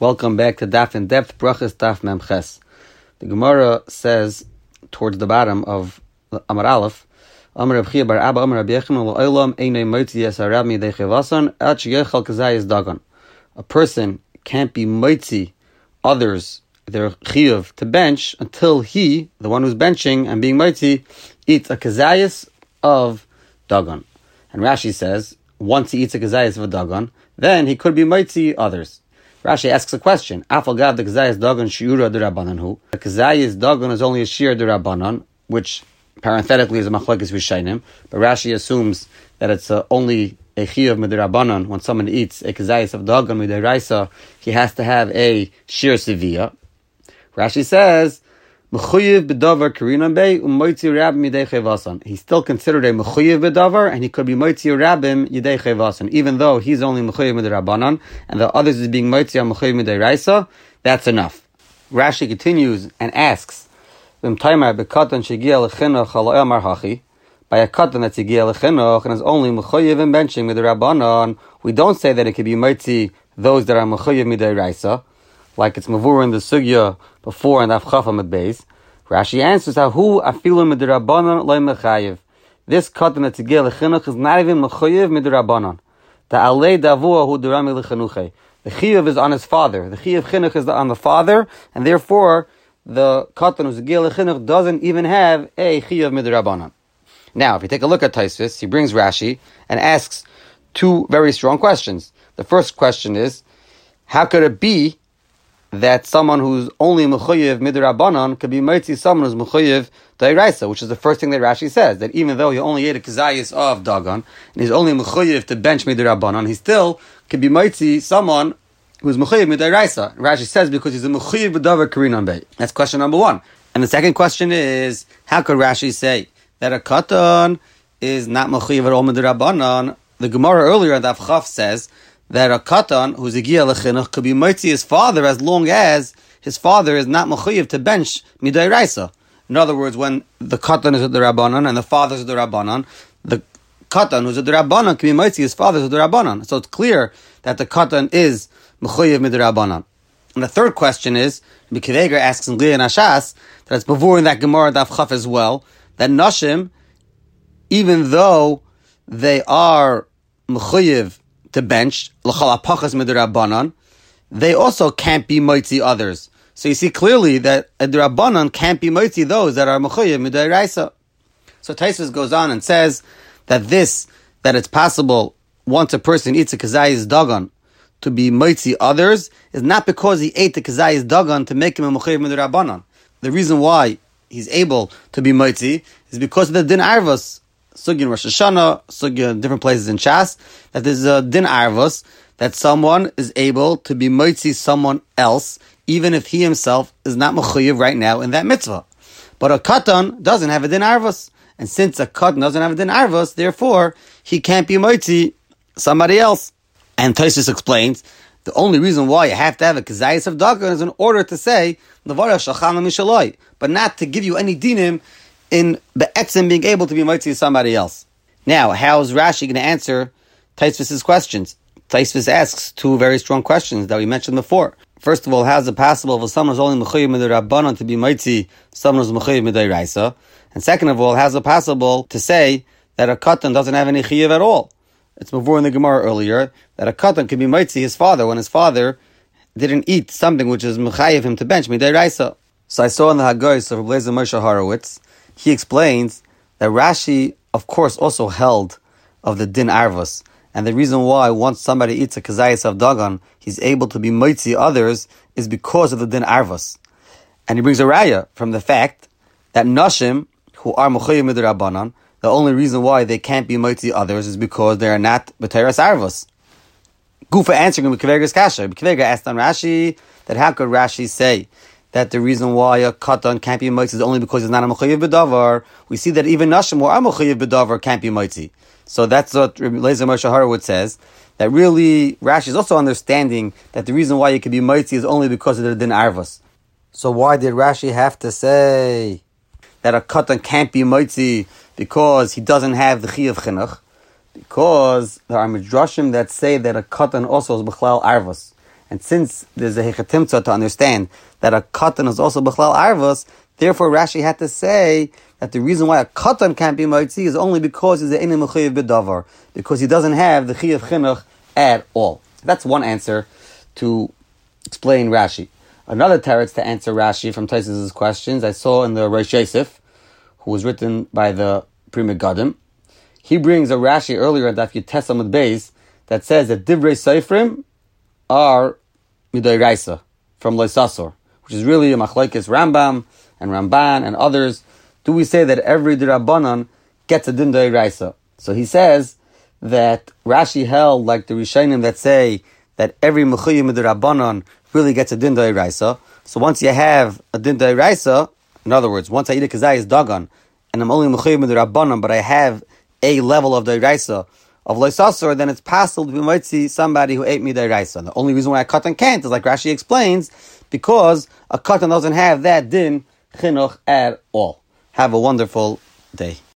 Welcome back to Daf in Depth, Brachas Daf Memches. The Gemara says, towards the bottom of Amar Aleph, Amar Reb Chia bar Abba, Amar Reb Yechon, L'olam einay motzi yesarav midei chevasan, at sheyechal kazayis dagan. A person can't be motzi others, their chiyuv, to bench, until he, the one who's benching and being motzi, eats a kazayis of dagan. And Rashi says, once he eats a kazayis of a dagan, then he could be motzi others. Rashi asks a question. Afal gav the kazayis dagan shiura d'Rabbanan hu. The kazayis dagan is only a shir d'Rabbanan, which parenthetically is a machlekes v'shainim, but Rashi assumes that it's only a chiyuv midrabanan. When someone eats a kazayis of dagan midiraisa, he has to have a shir seviyah. Rashi says, mechuyev b'davar karinan bei u'moitzi rab midei chevasan. He's still considered a mechuyev b'davar, and he could be moitzi rabim yidei chevasan, even though he's only mechuyev midrabanan, and the others is being moitzi on mechuyev midiraisa. That's enough. Rashi continues and asks, by a katan that's igia lechinuch and is only mechuyev and benching midrabanan, we don't say that it could be moitzi those that are mechuyev midiraisa, like it's mavur in the sugya before and afchafam at base. Rashi answers, "Hahu afilu midrabanan loy mechayev." This katan that's igia lechinuch is not even mechuyev midrabanan. The alei davua hu durami lechinuche. The chiyuv is on his father. The chiyuv chinuch is on the father, and therefore the katan who's igia lechinuch doesn't even have a chiyuv midrabanan. Now, if you take a look at Taisvis, he brings Rashi and asks two very strong questions. The first question is, how could it be that someone who's only mechuyev midrabanan could be moitzi someone who's mechuyev d'oraisa, which is the first thing that Rashi says, that even though he only ate a kazayis of dagan, and he's only mechuyev to bench midrabanan, he still could be moitzi someone who's mechuyev midraisa. Rashi says because he's a mechuyev b'davar karinan bei. That's question number one. And the second question is, how could Rashi say that a katan is not mechuyev at all midrabanan? The Gemara earlier in the Avchaf says that a katan who's a giya lechinuch could be moitzi his father as long as his father is not mechuyev to bench midayraisa. In other words, when the katan is a derabanan and the father is a derabanan, the katan who's a derabanan can be moitzi his father is a derabanan. So it's clear that the katan is mechuyev miderabanan. And the third question is, B'kiveger asks in Gliya and Ashas, that it's before in that Gemara Daf Chaf as well, that Nashim, even though they are mechuyev to bench, l'chal apachas midrabanan, they also can't be moitzi others. So you see clearly that a drabanan can't be moitzi those that are mechuyev midiraisa. So Taisvis goes on and says that it's possible once a person eats a kazayis dagan to be moitzi others is not because he ate the kazayis dagan to make him a mechuyev midrabanan. The reason why he's able to be moitzi is because of the din arvos. Sugya in Rosh Hashanah, Sugya in different places in Shas, that there's a din arvos, that someone is able to be moitzi someone else, even if he himself is not mechuyev right now in that mitzvah. But a katan doesn't have a din arvos. And since a katan doesn't have a din arvos, therefore, he can't be moitzi somebody else. And Tosfos explains, the only reason why you have to have a kazayis of dagan is in order to say, Nevarah shachan mishaloi, but not to give you any dinim in be'etzim being able to be moitzi somebody else. Now, how is Rashi going to answer Taisvis' questions? Taisvis asks two very strong questions that we mentioned before. First of all, how is it possible for someone who's only mechuyev midrabanan to be moitzi someone who's mechuyev midiraisa? And second of all, how is it possible to say that a katan doesn't have any chiyuv at all? It's before in the Gemara earlier that a katan can be moitzi his father when his father didn't eat something which is mechayev him to bench midiraisa. So I saw in the Haggais of Rabbi Eliezer Moshe Horowitz, he explains that Rashi, of course, also held of the din arvos. And the reason why once somebody eats a kazayis of dagan, he's able to be moitzi others is because of the din arvos. And he brings a raya from the fact that nashim, who are mechuyev midrabanan, the only reason why they can't be moitzi others is because they are not b'teiras arvos. Gufa answering him, B'kiveger's kasha. B'kiveger asked on Rashi that how could Rashi say that the reason why a katan can't be moitzi is only because he's not a mechuyev b'davar. We see that even nashim who are mechuyev b'davar can't be moitzi. So that's what Rabbi Eliezer Moshe Horowitz says, that really Rashi is also understanding that the reason why you can be moitzi is only because of the din arvos. So why did Rashi have to say that a katan can't be moitzi because he doesn't have the chiyuv chinuch? Because there are midrashim that say that a katan also is b'chlal arvos. And since there's a hechatimtza to understand that a katan is also b'chlal arvos, therefore Rashi had to say that the reason why a katan can't be moitzi is only because he's an inim mechayev b'davar, because he doesn't have the chiyuv chinuch at all. That's one answer to explain Rashi. Another teretz to answer Rashi from Tosfos' questions I saw in the Rosh Yosef, who was written by the Pri Megadim. He brings a Rashi earlier at Daf Yutes Amud Beis that says that Divrei Seifrim are Midei Raisa, from Loisasor, which is really a machlekes Rambam and Ramban and others. Do we say that every D'Rabbanan gets a Din Raisa? So he says that Rashi held like the Rishonim that say that every Mechuyim D'Rabbanan really gets a Din Raisa. So once you have a Din Raisa, in other words, once I eat a Kazai is Dagan, and I'm only Mechuyim D'Rabbanan, but I have a level of D'Raisa of Loisasor, then it's possible we might see somebody who ate me D'Raisa. And the only reason why a katan can't is, like Rashi explains, because a katan doesn't have that din chinuch at all. Have a wonderful day.